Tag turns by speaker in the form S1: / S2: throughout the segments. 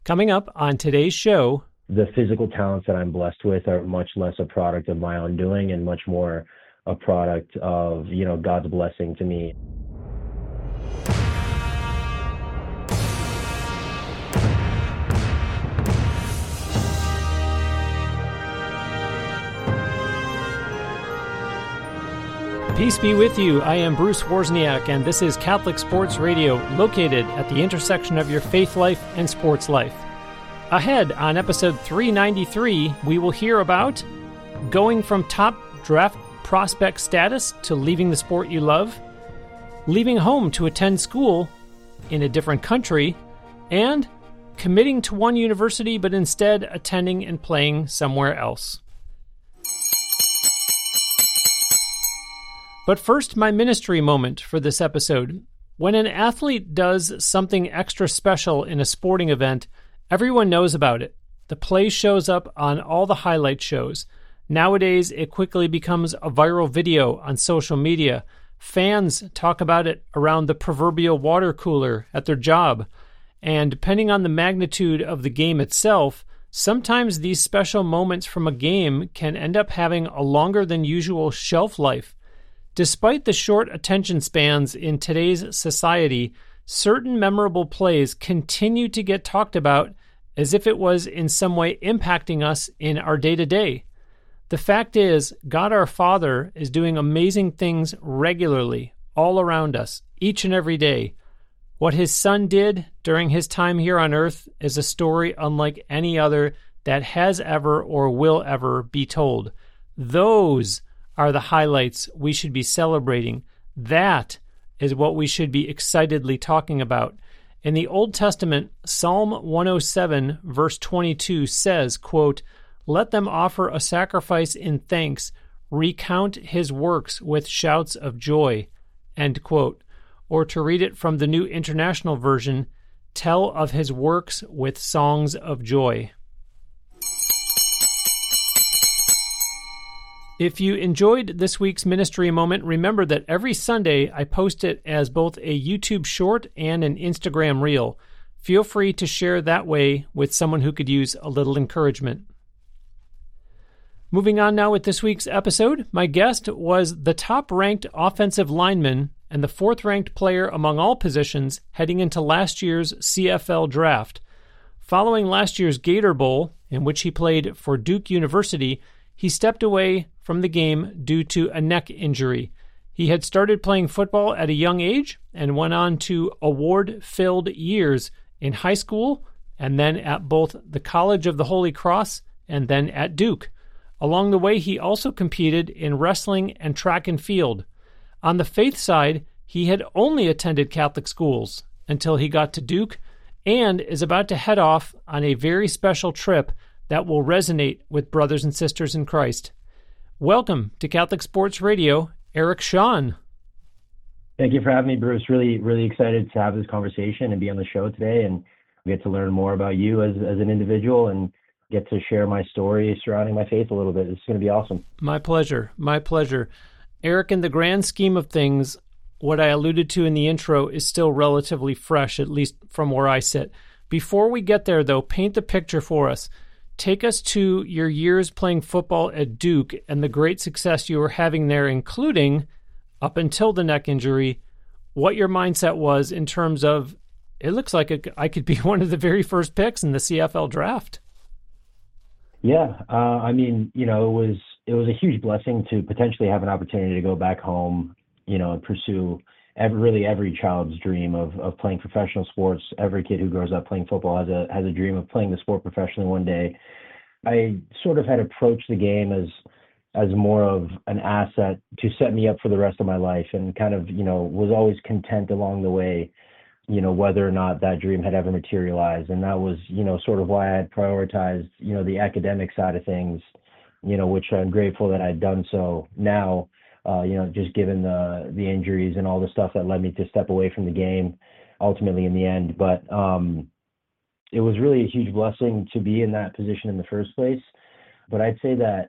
S1: Coming up on today's show,
S2: the physical talents that I'm blessed with are much less a product of my own doing and much more a product of, God's blessing to me.
S1: Peace be with you. I am Bruce Wozniak, and this is Catholic Sports Radio, located at the intersection of your faith life and sports life. Ahead on episode 393, we will hear about going from top draft prospect status to leaving the sport you love, leaving home to attend school in a different country, and committing to one university but instead attending and playing somewhere else. But first, my ministry moment for this episode. When an athlete does something extra special in a sporting event, everyone knows about it. The play shows up on all the highlight shows. Nowadays, it quickly becomes a viral video on social media. Fans talk about it around the proverbial water cooler at their job. And depending on the magnitude of the game itself, sometimes these special moments from a game can end up having a longer than usual shelf life. Despite the short attention spans in today's society, certain memorable plays continue to get talked about as if it was in some way impacting us in our day-to-day. The fact is, God our Father is doing amazing things regularly, all around us, each and every day. What His Son did during His time here on earth is a story unlike any other that has ever or will ever be told. Those are the highlights we should be celebrating. That is what we should be excitedly talking about. In the Old Testament, Psalm 107, verse 22 says, quote, "Let them offer a sacrifice in thanks, recount His works with shouts of joy," end quote. Or to read it from the New International Version, "Tell of His works with songs of joy." If you enjoyed this week's ministry moment, remember that every Sunday I post it as both a YouTube short and an Instagram reel. Feel free to share that way with someone who could use a little encouragement. Moving on now with this week's episode, my guest was the top-ranked offensive lineman and the fourth-ranked player among all positions heading into last year's CFL draft. Following last year's Gator Bowl, in which he played for Duke University, he stepped away from the game due to a neck injury. He had started playing football at a young age and went on to award-filled years in high school and then at both the College of the Holy Cross and then at Duke. Along the way, he also competed in wrestling and track and field. On the faith side, he had only attended Catholic schools until he got to Duke and is about to head off on a very special trip that will resonate with brothers and sisters in Christ. Welcome to Catholic Sports Radio, Eric Shawn.
S2: Thank you for having me, Bruce. Really, really excited to have this conversation and be on the show today and get to learn more about you as an individual and get to share my story surrounding my faith a little bit. It's going to be awesome.
S1: My pleasure. My pleasure. Eric, in the grand scheme of things, what I alluded to in the intro is still relatively fresh, at least from where I sit. Before we get there, though, paint the picture for us. Take us to your years playing football at Duke and the great success you were having there, including, up until the neck injury, what your mindset was in terms of, it looks like I could be one of the very first picks in the CFL draft.
S2: Yeah, it was a huge blessing to potentially have an opportunity to go back home, and pursue every child's dream of playing professional sports. Every kid who grows up playing football has a dream of playing the sport professionally one day. I sort of had approached the game as more of an asset to set me up for the rest of my life, and kind of, was always content along the way, whether or not that dream had ever materialized. And that was, sort of why I had prioritized, the academic side of things, which I'm grateful that I'd done so now, just given the injuries and all the stuff that led me to step away from the game ultimately in the end. But it was really a huge blessing to be in that position in the first place. But I'd say that,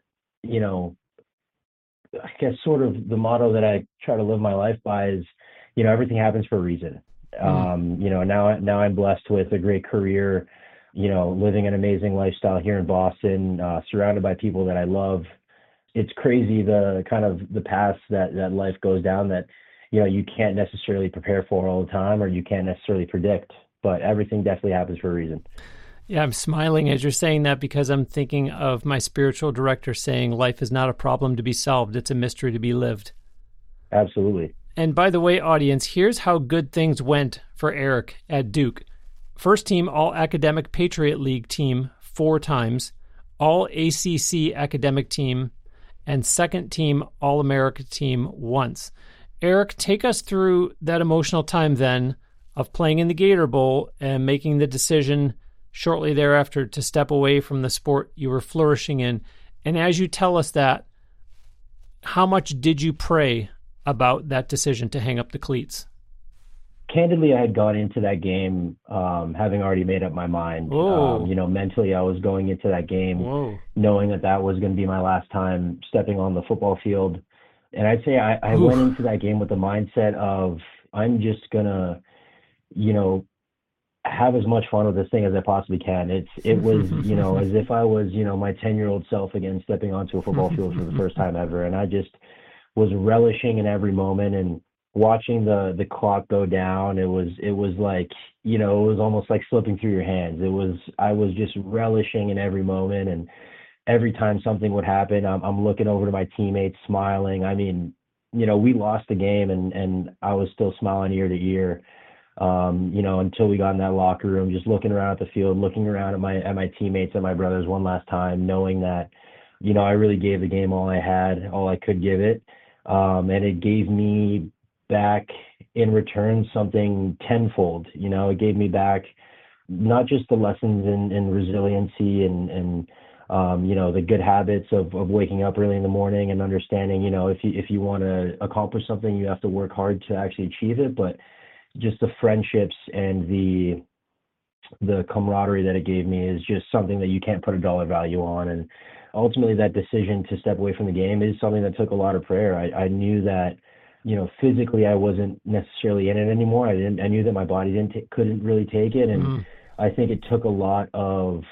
S2: I guess sort of the motto that I try to live my life by is, everything happens for a reason. Now I'm blessed with a great career living an amazing lifestyle here in Boston, surrounded by people that I love. It's crazy the kind of the paths that life goes down that, you can't necessarily prepare for all the time, or you can't necessarily predict, but everything definitely happens for a reason.
S1: Yeah, I'm smiling as you're saying that because I'm thinking of my spiritual director saying life is not a problem to be solved. It's a mystery to be lived.
S2: Absolutely.
S1: And by the way, audience, here's how good things went for Eric at Duke. First team All-Academic Patriot League team 4 times, All-ACC Academic team, and second team All-America team once. Eric, take us through that emotional time then of playing in the Gator Bowl and making the decision shortly thereafter to step away from the sport you were flourishing in. And as you tell us that, how much did you pray about that decision to hang up the cleats?
S2: Candidly, I had gone into that game having already made up my mind. Mentally, I was going into that game knowing that was going to be my last time stepping on the football field. And I'd say I went into that game with the mindset of, I'm just going to, have as much fun with this thing as I possibly can. It was, as if I was, my 10-year-old self again, stepping onto a football field for the first time ever. And I just was relishing in every moment and watching the clock go down. It was like, it was almost like slipping through your hands. I was just relishing in every moment. And every time something would happen, I'm looking over to my teammates smiling. I mean, we lost the game and I was still smiling ear to ear. Until we got in that locker room, just looking around at the field, looking around at my teammates and my brothers one last time, knowing that, I really gave the game all I had, all I could give it. And it gave me back in return something tenfold. It gave me back not just the lessons in resiliency and the good habits of waking up early in the morning and understanding, if you want to accomplish something, you have to work hard to actually achieve it, but just the friendships and the camaraderie that it gave me is just something that you can't put a dollar value on. And ultimately that decision to step away from the game is something that took a lot of prayer. I knew that, physically I wasn't necessarily in it anymore. I knew that my body couldn't really take it. And I think it took a lot of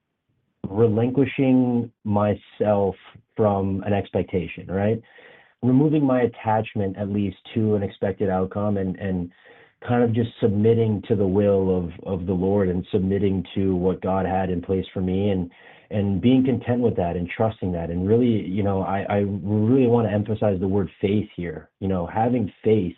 S2: relinquishing myself from an expectation, right? Removing my attachment at least to an expected outcome and kind of just submitting to the will of the Lord and submitting to what God had in place for me and being content with that and trusting that. And really, I really want to emphasize the word faith here, having faith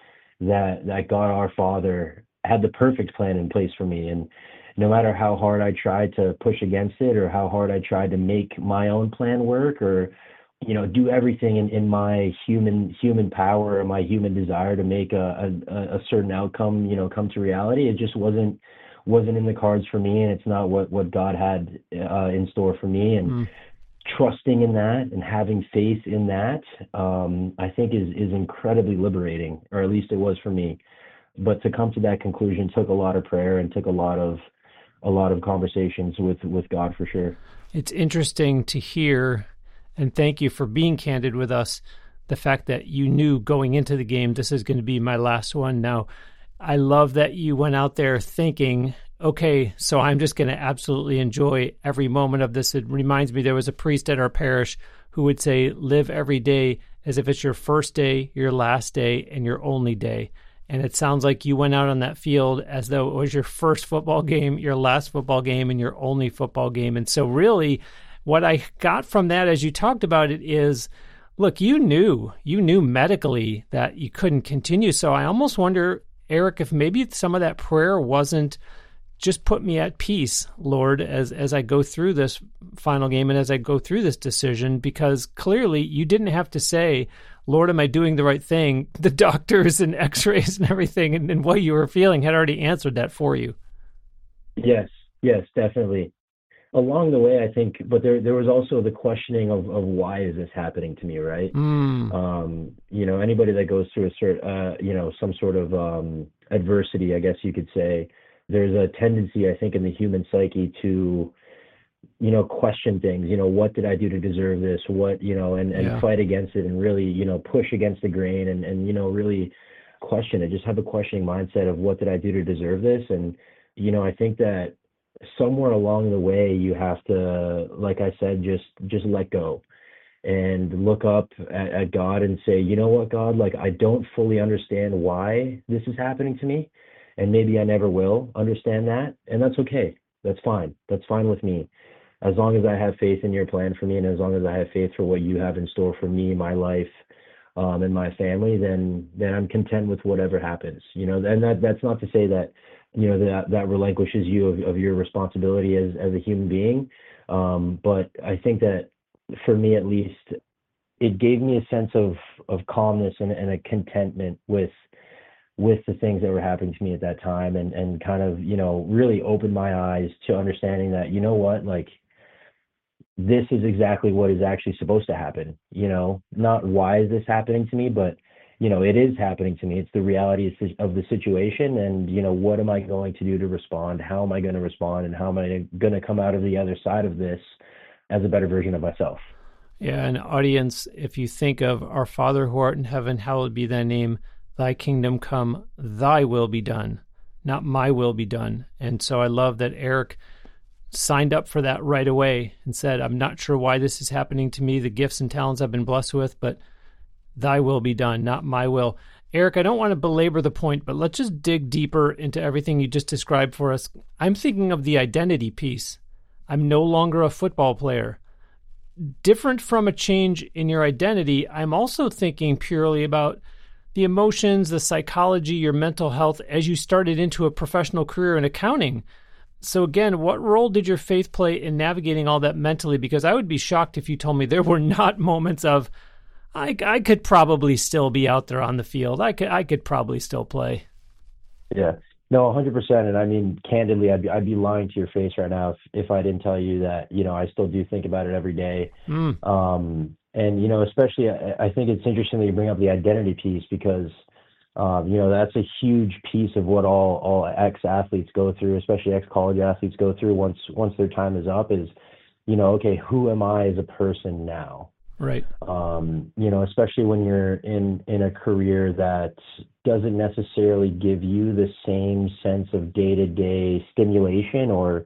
S2: that God our Father had the perfect plan in place for me. And no matter how hard I tried to push against it or how hard I tried to make my own plan work or do everything in my human power or my human desire to make a certain outcome, come to reality. It just wasn't in the cards for me, and it's not what God had in store for me. And trusting in that and having faith in that, I think is incredibly liberating, or at least it was for me. But to come to that conclusion took a lot of prayer and took a lot of conversations with God for sure.
S1: It's interesting to hear. And thank you for being candid with us, the fact that you knew going into the game, this is going to be my last one. Now, I love that you went out there thinking, okay, so I'm just going to absolutely enjoy every moment of this. It reminds me, there was a priest at our parish who would say, live every day as if it's your first day, your last day, and your only day. And it sounds like you went out on that field as though it was your first football game, your last football game, and your only football game. And so really, what I got from that as you talked about it is, look, you knew medically that you couldn't continue. So I almost wonder, Eric, if maybe some of that prayer wasn't just put me at peace, Lord, as I go through this final game and as I go through this decision, because clearly you didn't have to say, Lord, am I doing the right thing? The doctors and x-rays and everything and what you were feeling had already answered that for you.
S2: Yes, definitely. Along the way, I think, but there was also the questioning of why is this happening to me, right? Anybody that goes through some sort of adversity, I guess you could say, there's a tendency, I think, in the human psyche to, question things. What did I do to deserve this? What, and fight against it and really, push against the grain and really question it. Just have a questioning mindset of what did I do to deserve this? And, I think that somewhere along the way, you have to, like I said, just let go and look up at God and say, you know what, God, like I don't fully understand why this is happening to me, and maybe I never will understand that, and that's okay. That's fine. That's fine with me. As long as I have faith in your plan for me, and as long as I have faith for what you have in store for me, my life, and my family, then I'm content with whatever happens. And that's not to say that that relinquishes you of your responsibility as a human being. But I think that for me at least, it gave me a sense of calmness and a contentment with the things that were happening to me at that time, and kind of, really opened my eyes to understanding that, you know what, like this is exactly what is actually supposed to happen, not why is this happening to me, but, it is happening to me. It's the reality of the situation. And, what am I going to do to respond? How am I going to respond? And how am I going to come out of the other side of this as a better version of myself?
S1: Yeah. And audience, if you think of our Father who art in heaven, hallowed be thy name, thy kingdom come, thy will be done, not my will be done. And so I love that Eric signed up for that right away and said, I'm not sure why this is happening to me, the gifts and talents I've been blessed with, but thy will be done, not my will. Eric, I don't want to belabor the point, but let's just dig deeper into everything you just described for us. I'm thinking of the identity piece. I'm no longer a football player. Different from a change in your identity, I'm also thinking purely about the emotions, the psychology, your mental health as you started into a professional career in accounting. So again, what role did your faith play in navigating all that mentally? Because I would be shocked if you told me there were not moments of, I could probably still be out there on the field. I could probably still play.
S2: Yeah, no, 100%. And I mean, candidly, I'd be lying to your face right now if I didn't tell you that, I still do think about it every day. And, especially, I think it's interesting that you bring up the identity piece because, that's a huge piece of what all ex-athletes go through, especially ex-college athletes go through once their time is up is, okay, who am I as a person now?
S1: Right.
S2: Especially when you're in a career that doesn't necessarily give you the same sense of day-to-day stimulation or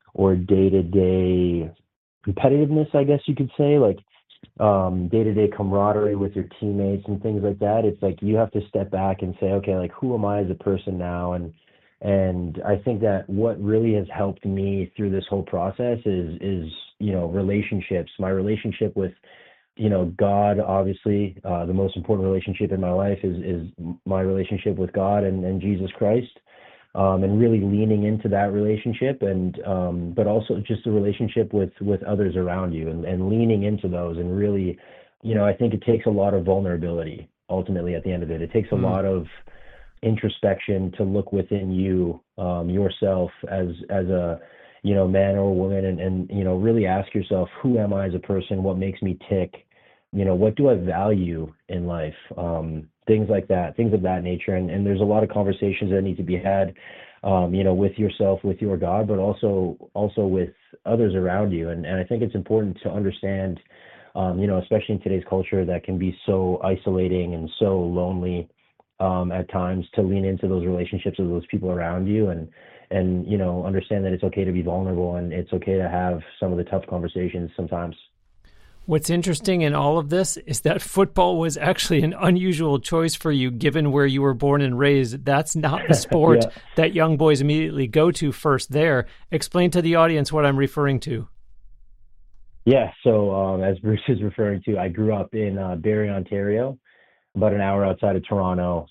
S2: day-to-day competitiveness, I guess you could say, like day-to-day camaraderie with your teammates and things like that. It's like you have to step back and say, okay, like who am I as a person now? And I think that what really has helped me through this whole process is relationships. My relationship with God, obviously, the most important relationship in my life is my relationship with God and Jesus Christ, and really leaning into that relationship, and but also just the relationship with others around you, and leaning into those, and really, I think it takes a lot of vulnerability. Ultimately, at the end of it, it takes a lot of introspection to look within you, yourself as a man or woman, and really ask yourself, who am I as a person? What makes me tick? What do I value in life? Things like that, things of that nature. And there's a lot of conversations that need to be had, with yourself, with your God, but also with others around you. And I think it's important to understand, especially in today's culture that can be so isolating and so lonely, at times, to lean into those relationships with those people around you, and understand that it's okay to be vulnerable, and it's okay to have some of the tough conversations sometimes.
S1: What's interesting in all of this is that football was actually an unusual choice for you, given where you were born and raised. That's not the sport
S2: Yeah.
S1: that young boys immediately go to first there. Explain to the audience what I'm referring to.
S2: Yeah. So, as Bruce is referring to, I grew up in Barrie, Ontario, about an hour outside of Toronto.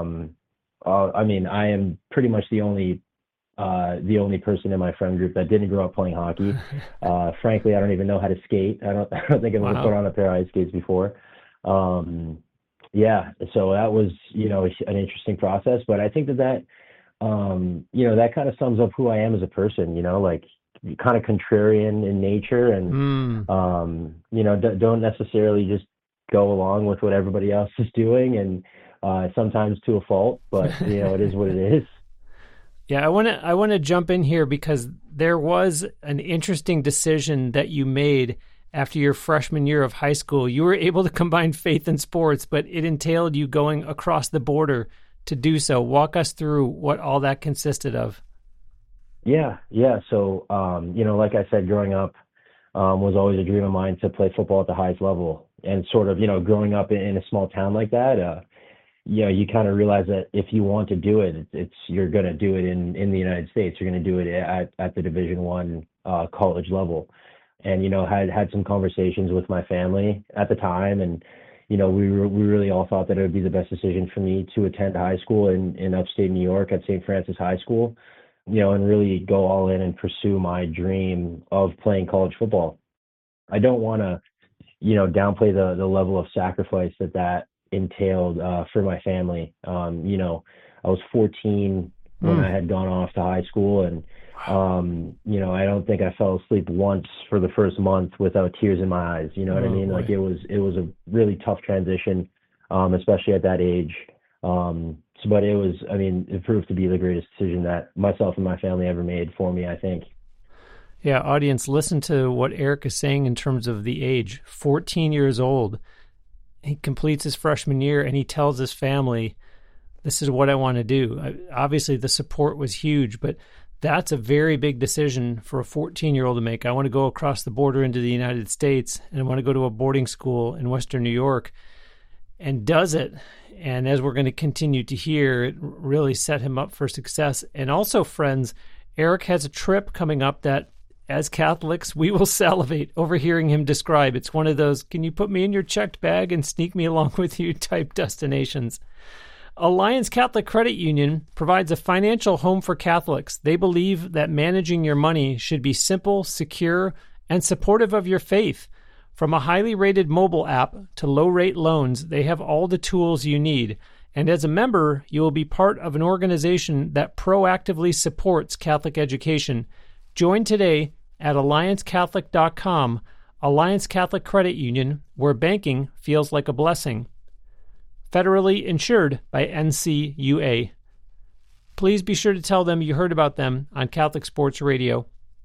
S2: I mean, I am pretty much the only person in my friend group that didn't grow up playing hockey. Frankly, I don't even know how to skate. I don't think I've ever put on a pair of ice skates before. Yeah, so that was, an interesting process, but I think that that kind of sums up who I am as a person, like kind of contrarian in nature, and don't necessarily just go along with what everybody else is doing, and sometimes to a fault, but it is what it is.
S1: Yeah, I want to jump in here because there was an interesting decision that you made after your freshman year of high school. You were able to combine faith and sports, but it entailed you going across the border to do so. Walk us through what all that consisted of.
S2: Yeah, yeah. So, like I said, growing up was always a dream of mine to play football at the highest level. And sort of, growing up in a small town like that, you kind of realize that if you want to do it, it's you're going to do it in the United States. You're going to do it at the Division I college level. And had some conversations with my family at the time, and we really all thought that it would be the best decision for me to attend high school in upstate New York at St. Francis High School, and really go all in and pursue my dream of playing college football. I don't want to downplay the level of sacrifice that entailed for my family. I was 14 when I had gone off to high school, and I don't think I fell asleep once for the first month without tears in my eyes. You know what I mean?
S1: Boy.
S2: Like it was a really tough transition, especially at that age. But it proved to be the greatest decision that myself and my family ever made for me, I think.
S1: Yeah, audience, listen to what Eric is saying in terms of the age. 14 years old. He completes his freshman year and he tells his family, this is what I want to do. Obviously, the support was huge, but that's a very big decision for a 14-year-old to make. I want to go across the border into the United States, and I want to go to a boarding school in Western New York, and does it. And as we're going to continue to hear, it really set him up for success. And also, friends, Eric has a trip coming up that, as Catholics, we will salivate over hearing him describe. It's one of those, can you put me in your checked bag and sneak me along with you type destinations. Alliance Catholic Credit Union provides a financial home for Catholics. They believe that managing your money should be simple, secure, and supportive of your faith. From a highly rated mobile app to low-rate loans, they have all the tools you need. And as a member, you will be part of an organization that proactively supports Catholic education. Join today at AllianceCatholic.com, Alliance Catholic Credit Union, where banking feels like a blessing. Federally insured by NCUA. Please be sure to tell them you heard about them on Catholic Sports Radio.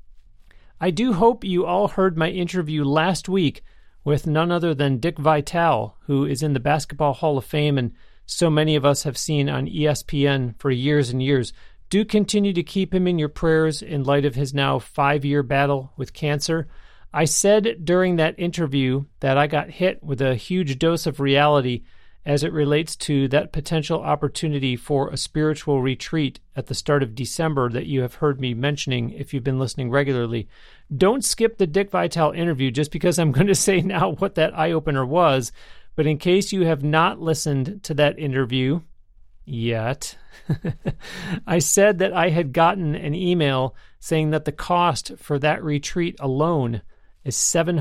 S1: I do hope you all heard my interview last week with none other than Dick Vitale, who is in the Basketball Hall of Fame and so many of us have seen on ESPN for years and years. Do continue to keep him in your prayers in light of his now 5-year battle with cancer. I said during that interview that I got hit with a huge dose of reality as it relates to that potential opportunity for a spiritual retreat at the start of December that you have heard me mentioning if you've been listening regularly. Don't skip the Dick Vitale interview just because I'm going to say now what that eye-opener was, but in case you have not listened to that interview yet, I said that I had gotten an email saying that the cost for that retreat alone is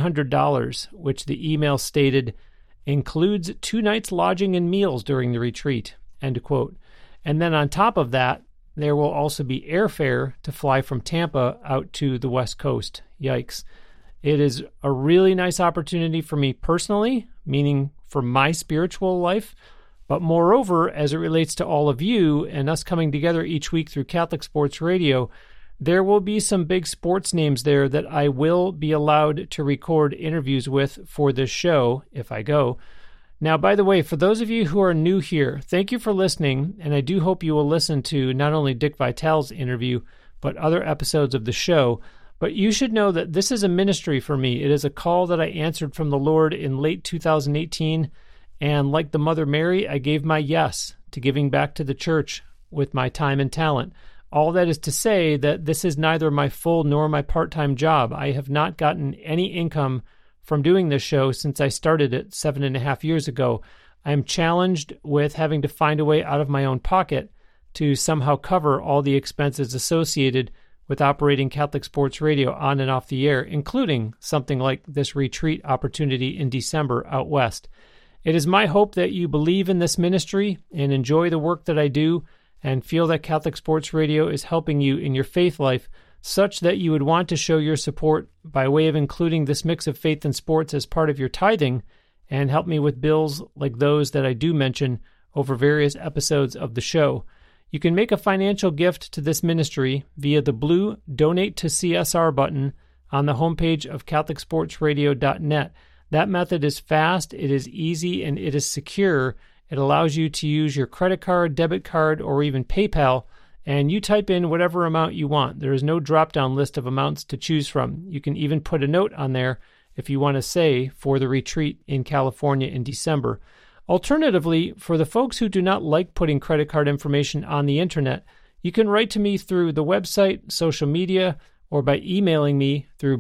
S1: $700, which the email stated includes 2 nights lodging and meals during the retreat, end quote. And then on top of that, there will also be airfare to fly from Tampa out to the West Coast. Yikes. It is a really nice opportunity for me personally, meaning for my spiritual life, but moreover, as it relates to all of you and us coming together each week through Catholic Sports Radio, there will be some big sports names there that I will be allowed to record interviews with for this show if I go. Now, by the way, for those of you who are new here, thank you for listening, and I do hope you will listen to not only Dick Vitale's interview, but other episodes of the show. But you should know that this is a ministry for me. It is a call that I answered from the Lord in late 2018, and like the Mother Mary, I gave my yes to giving back to the church with my time and talent. All that is to say that this is neither my full nor my part-time job. I have not gotten any income from doing this show since I started it 7.5 years ago. I am challenged with having to find a way out of my own pocket to somehow cover all the expenses associated with operating Catholic Sports Radio on and off the air, including something like this retreat opportunity in December out west. It is my hope that you believe in this ministry and enjoy the work that I do, and feel that Catholic Sports Radio is helping you in your faith life, such that you would want to show your support by way of including this mix of faith and sports as part of your tithing, and help me with bills like those that I do mention over various episodes of the show. You can make a financial gift to this ministry via the blue Donate to CSR button on the homepage of CatholicSportsRadio.net. That method is fast, it is easy, and it is secure. It allows you to use your credit card, debit card, or even PayPal, and you type in whatever amount you want. There is no drop-down list of amounts to choose from. You can even put a note on there if you want to say for the retreat in California in December. Alternatively, for the folks who do not like putting credit card information on the internet, you can write to me through the website, social media, or by emailing me through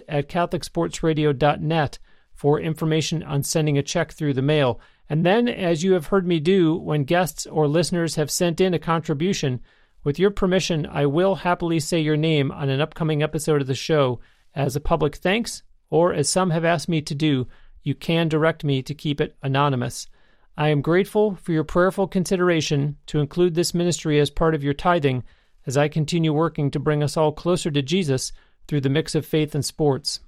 S1: bruce@catholicsportsradio.net for information on sending a check through the mail. And then, as you have heard me do when guests or listeners have sent in a contribution, with your permission, I will happily say your name on an upcoming episode of the show as a public thanks, or as some have asked me to do, you can direct me to keep it anonymous. I am grateful for your prayerful consideration to include this ministry as part of your tithing as I continue working to bring us all closer to Jesus through the mix of faith and sports.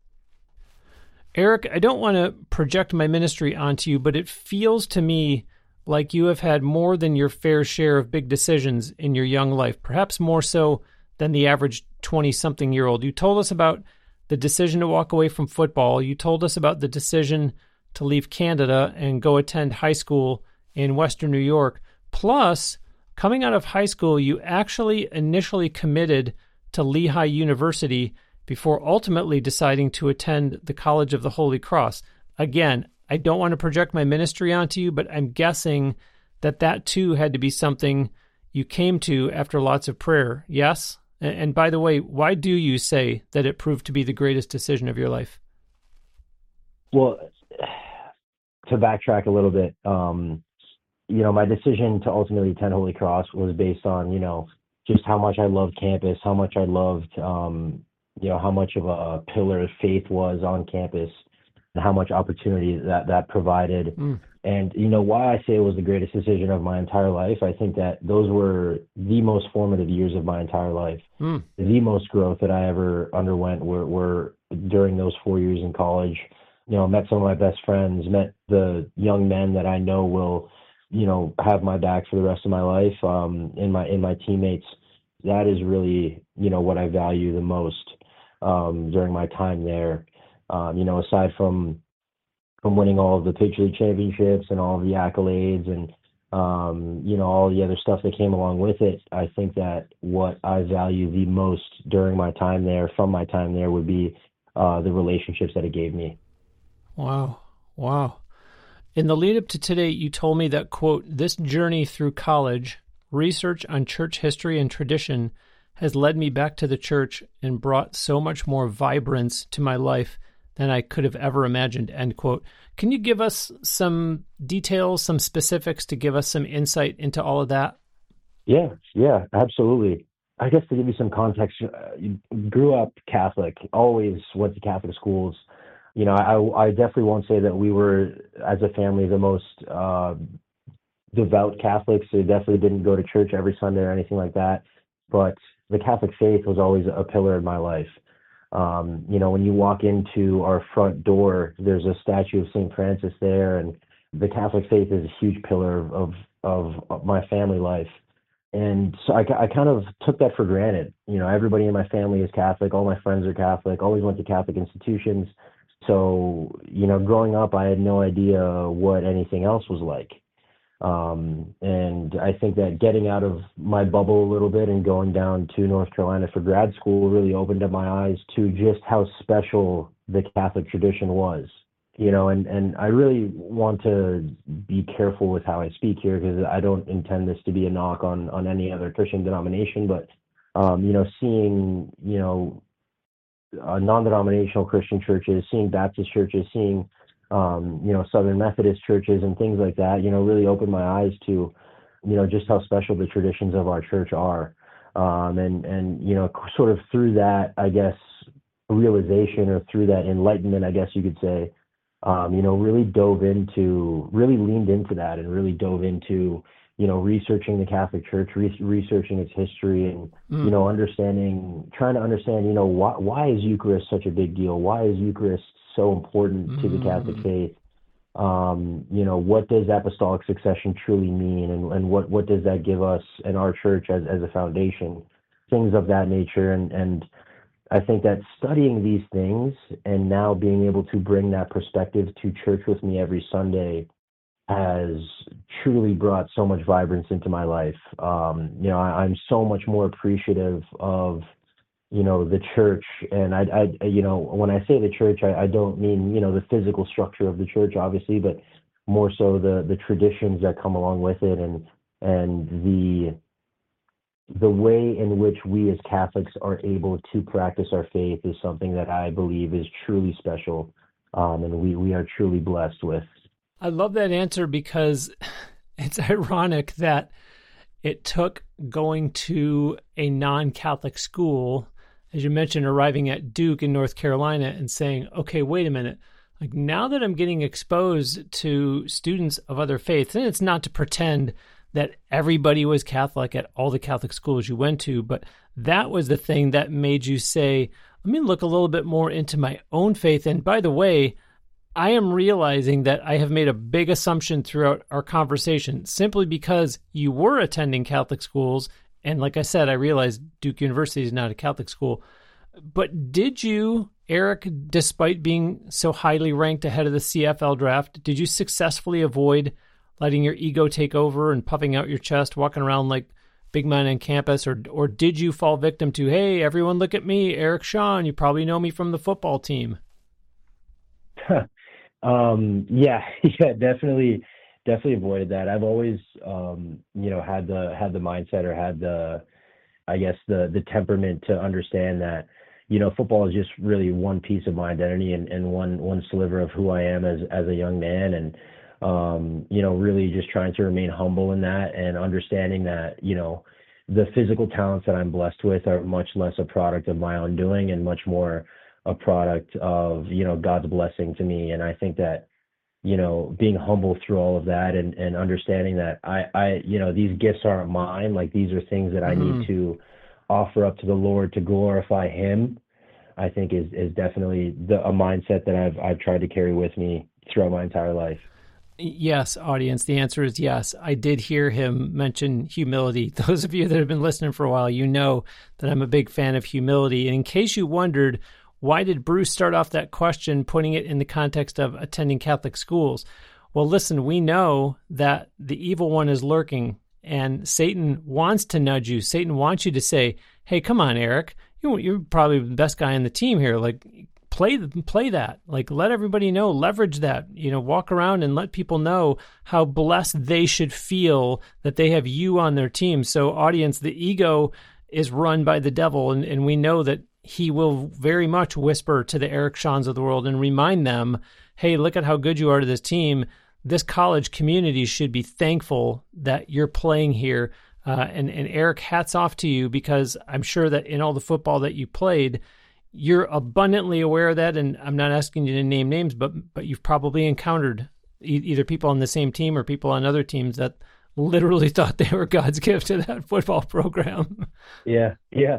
S1: Eric, I don't want to project my ministry onto you, but it feels to me like you have had more than your fair share of big decisions in your young life, perhaps more so than the average 20-something-year-old. You told us about the decision to walk away from football. You told us about the decision to leave Canada and go attend high school in Western New York. Plus, coming out of high school, you actually initially committed to Lehigh University before ultimately deciding to attend the College of the Holy Cross. Again, I don't want to project my ministry onto you, but I'm guessing that too had to be something you came to after lots of prayer. Yes? And by the way, why do you say that it proved to be the greatest decision of your life?
S2: Well, to backtrack a little bit, my decision to ultimately attend Holy Cross was based on, just how much I loved campus, how much I loved, how much of a pillar of faith was on campus, and how much opportunity that provided. And, why I say it was the greatest decision of my entire life, I think that those were the most formative years of my entire life. The most growth that I ever underwent were during those 4 years in college. Met some of my best friends, met the young men that I know will, have my back for the rest of my life, in my teammates. That is really, what I value the most during my time there. Aside from winning all of the Patriot League championships and all of the accolades and, all the other stuff that came along with it, I think that what I value the most during my time there, from my time there, would be the relationships that it gave me.
S1: Wow. In the lead up to today, you told me that, quote, this journey through college, research on church history and tradition has led me back to the church and brought so much more vibrance to my life than I could have ever imagined, end quote. Can you give us some details, some specifics to give us some insight into all of that?
S2: Yeah, absolutely. I guess to give you some context, you grew up Catholic, always went to Catholic schools. I definitely won't say that we were, as a family, the most devout Catholics. We definitely didn't go to church every Sunday or anything like that. But the Catholic faith was always a pillar in my life. When you walk into our front door, there's a statue of St. Francis there, and the Catholic faith is a huge pillar of my family life. And so I kind of took that for granted. Everybody in my family is Catholic. All my friends are Catholic, always went to Catholic institutions. So, growing up, I had no idea what anything else was like. And I think that getting out of my bubble a little bit and going down to North Carolina for grad school really opened up my eyes to just how special the Catholic tradition was. And I really want to be careful with how I speak here, because I don't intend this to be a knock on any other Christian denomination, but, seeing, non-denominational Christian churches, seeing Baptist churches, seeing, Southern Methodist churches and things like that, really opened my eyes to, just how special the traditions of our church are. And sort of through that, I guess, realization, or through that enlightenment, I guess you could say, really leaned into that and really dove into, researching the Catholic Church, researching its history, and, trying to understand, why is Eucharist such a big deal? Why is Eucharist so important to the Catholic faith? What does apostolic succession truly mean? And what does that give us in our church as a foundation? Things of that nature. And I think that studying these things and now being able to bring that perspective to church with me every Sunday has truly brought so much vibrance into my life. I'm so much more appreciative of, the church. And when I say the church, I don't mean, the physical structure of the church, obviously, but more so the traditions that come along with it, and the way in which we as Catholics are able to practice our faith is something that I believe is truly special, and we are truly blessed with.
S1: I love that answer because it's ironic that it took going to a non-Catholic school, as you mentioned, arriving at Duke in North Carolina and saying, okay, wait a minute. Like, now that I'm getting exposed to students of other faiths, and it's not to pretend that everybody was Catholic at all the Catholic schools you went to, but that was the thing that made you say, let me look a little bit more into my own faith. And by the way, I am realizing that I have made a big assumption throughout our conversation simply because you were attending Catholic schools. And like I said, I realized Duke University is not a Catholic school. But did you, Eric, despite being so highly ranked ahead of the CFL draft, did you successfully avoid letting your ego take over and puffing out your chest, walking around like big man on campus? Or did you fall victim to, hey, everyone look at me, Eric Shawn, you probably know me from the football team?
S2: Yeah, definitely avoided that. I've always, had the mindset, or had the temperament to understand that, football is just really one piece of my identity, and one sliver of who I am as a young man. And, really just trying to remain humble in that, and understanding that, the physical talents that I'm blessed with are much less a product of my own doing, and much more a product of, God's blessing to me. And I think that, being humble through all of that, and understanding that I these gifts aren't mine. Like, these are things that I need to offer up to the Lord to glorify Him, I think is definitely a mindset that I've tried to carry with me throughout my entire life.
S1: Yes, audience, the answer is yes. I did hear him mention humility. Those of you that have been listening for a while, you know that I'm a big fan of humility. And in case you wondered, why did Bruce start off that question putting it in the context of attending Catholic schools? Well, listen, we know that the evil one is lurking, and Satan wants to nudge you. Satan wants you to say, hey, come on, Eric, you're probably the best guy on the team here. Like, play that. Like, let everybody know, leverage that, walk around and let people know how blessed they should feel that they have you on their team. So, audience, the ego is run by the devil, and we know that he will very much whisper to the Eric Shawns of the world and remind them, hey, look at how good you are to this team. This college community should be thankful that you're playing here. And Eric, hats off to you, because I'm sure that in all the football that you played, you're abundantly aware of that. And I'm not asking you to name names, but you've probably encountered either people on the same team or people on other teams that literally thought they were God's gift to that football program.
S2: Yeah,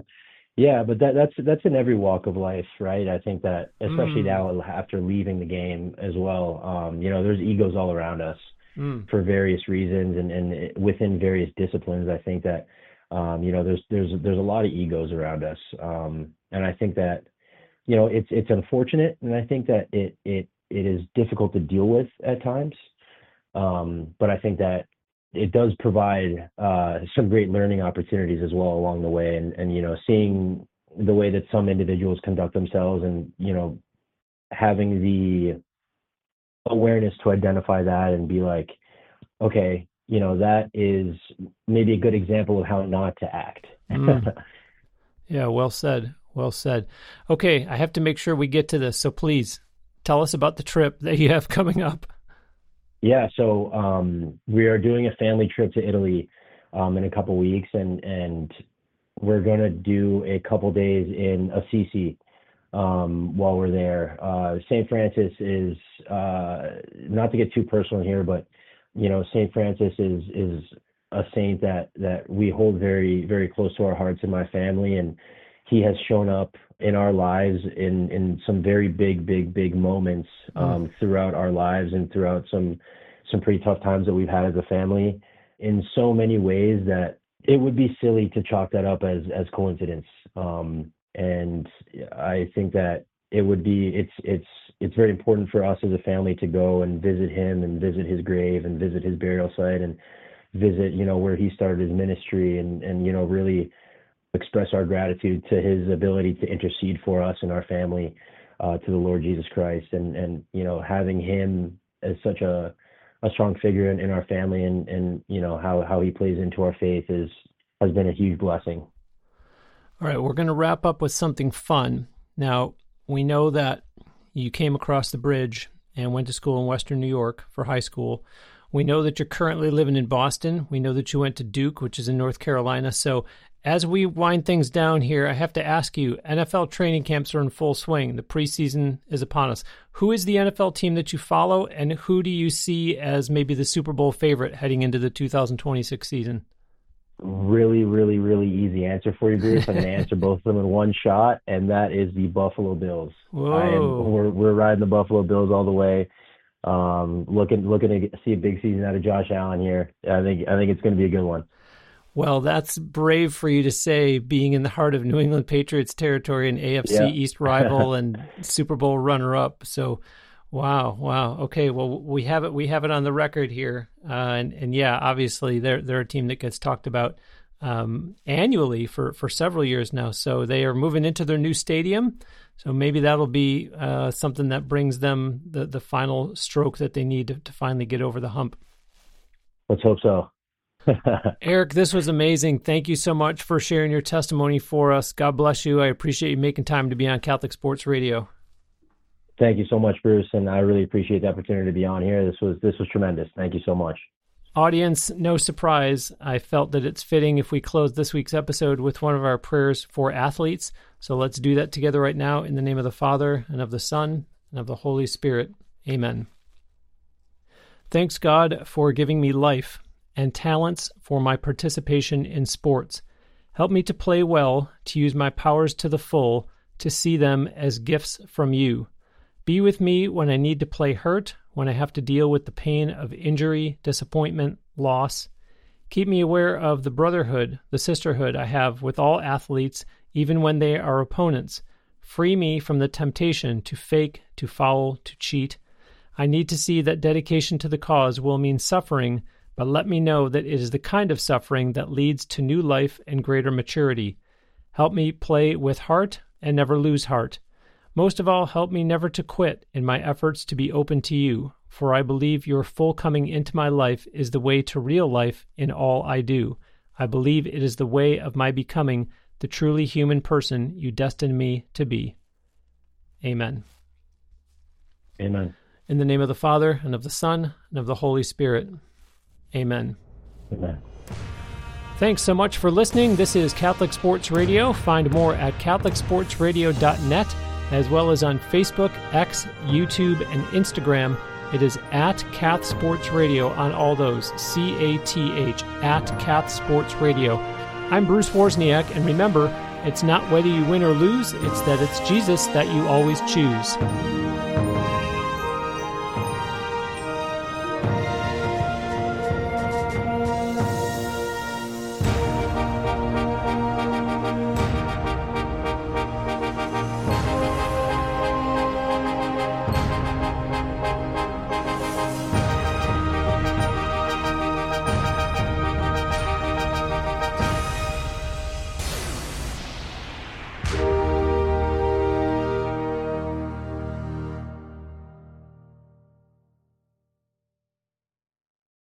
S2: but that's in every walk of life, right? I think that, especially now after leaving the game as well, there's egos all around us for various reasons, and within various disciplines. I think that, there's a lot of egos around us, and I think that, it's unfortunate, and I think that it is difficult to deal with at times, but I think that it does provide some great learning opportunities as well along the way, and seeing the way that some individuals conduct themselves, and having the awareness to identify that and be like, okay, that is maybe a good example of how not to act.
S1: Yeah, well said. Okay, I have to make sure we get to this, so please tell us about the trip that you have coming up.
S2: Yeah, so we are doing a family trip to Italy in a couple weeks, and we're going to do a couple days in Assisi while we're there. St. Francis is, not to get too personal here, but, St. Francis is a saint that we hold very, very close to our hearts in my family, and he has shown up in our lives in some very big moments throughout our lives, and throughout some pretty tough times that we've had as a family, in so many ways that it would be silly to chalk that up as coincidence. And I think that it would be, it's very important for us as a family to go and visit him and visit his grave and visit his burial site and visit, where he started his ministry and really express our gratitude to his ability to intercede for us and our family, to the Lord Jesus Christ. And having him as such a strong figure in our family and how he plays into our faith has been a huge blessing.
S1: All right, we're going to wrap up with something fun. Now, we know that you came across the bridge and went to school in Western New York for high school. We know that you're currently living in Boston. We know that you went to Duke, which is in North Carolina. So as we wind things down here, I have to ask you, NFL training camps are in full swing. The preseason is upon us. Who is the NFL team that you follow, and who do you see as maybe the Super Bowl favorite heading into the 2026 season?
S2: Really, really, really easy answer for you, Bruce. I'm going to answer both of them in one shot, and that is the Buffalo Bills. We're riding the Buffalo Bills all the way. Looking to see a big season out of Josh Allen here. I think it's going to be a good one.
S1: Well, that's brave for you to say, being in the heart of New England Patriots territory, an AFC East rival and Super Bowl runner-up. So, wow. Okay, well, we have it on the record here, and yeah, obviously they're a team that gets talked about annually for several years now. So they are moving into their new stadium. So maybe that'll be something that brings them the final stroke that they need to finally get over the hump.
S2: Let's hope so.
S1: Eric, this was amazing. Thank you so much for sharing your testimony for us. God bless you. I appreciate you making time to be on Catholic Sports Radio.
S2: Thank you so much, Bruce, and I really appreciate the opportunity to be on here. This was tremendous. Thank you so much.
S1: Audience, no surprise, I felt that it's fitting if we close this week's episode with one of our prayers for athletes. So let's do that together right now in the name of the Father, and of the Son, and of the Holy Spirit. Amen. Thanks, God, for giving me life and talents for my participation in sports. Help me to play well, to use my powers to the full, to see them as gifts from you. Be with me when I need to play hurt, when I have to deal with the pain of injury, disappointment, loss. Keep me aware of the brotherhood, the sisterhood I have with all athletes, even when they are opponents. Free me from the temptation to fake, to foul, to cheat. I need to see that dedication to the cause will mean suffering, but let me know that it is the kind of suffering that leads to new life and greater maturity. Help me play with heart and never lose heart. Most of all, help me never to quit in my efforts to be open to you, for I believe your full coming into my life is the way to real life in all I do. I believe it is the way of my becoming the truly human person you destined me to be. Amen.
S2: Amen.
S1: In the name of the Father, and of the Son, and of the Holy Spirit. Amen.
S2: Amen.
S1: Thanks so much for listening. This is Catholic Sports Radio. Find more at catholicsportsradio.net, as well as on Facebook, X, YouTube, and Instagram. It is at Cath Sports Radio on all those, CATH, at Cath Sports Radio. I'm Bruce Wozniak, and remember, it's not whether you win or lose, it's that it's Jesus that you always choose.